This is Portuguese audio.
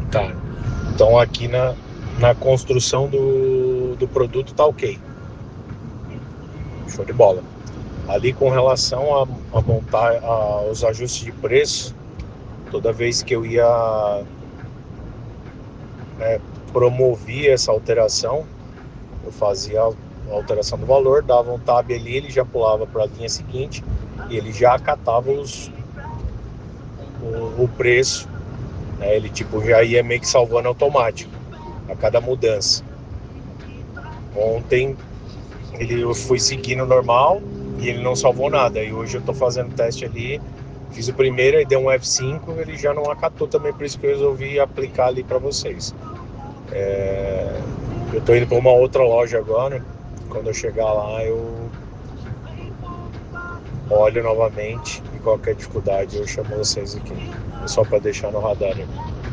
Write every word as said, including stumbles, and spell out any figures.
Tá. Então aqui na, na construção do, do produto tá ok. Show de bola. Ali com relação a, a montar aos ajustes de preço, toda vez que eu ia é, promover essa alteração, eu fazia a alteração do valor, dava um tab ali, ele já pulava para a linha seguinte e ele já acatava os, o, o preço, né? Ele tipo já ia meio que salvando automático a cada mudança. Ontem ele eu fui seguindo normal e ele não salvou nada. E hoje eu tô fazendo teste ali, fiz o primeiro e deu um F cinco, ele já não acatou também, por isso que eu resolvi aplicar ali para vocês. É, eu tô indo para uma outra loja agora. Quando eu chegar lá, eu olho novamente e qualquer dificuldade eu chamo vocês aqui. É só para deixar no radar.